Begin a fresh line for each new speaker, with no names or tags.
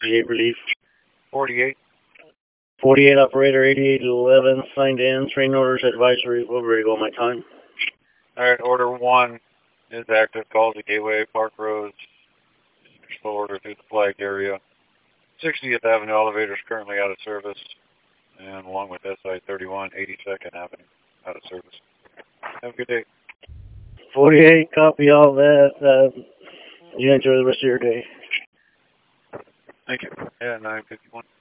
48 relief.
48.
48 operator 8811 signed in. Train orders advisory. We're ready to go on my time.
Alright, order 1 is active. Calls the Gateway, Park Roads. Control order through the flagged area. 60th Avenue elevator is currently out of service. And along with SI 31, 82nd Avenue out of service. Have a good day.
48, copy all that. You enjoy the rest of your day.
Thank you. Yeah, 951.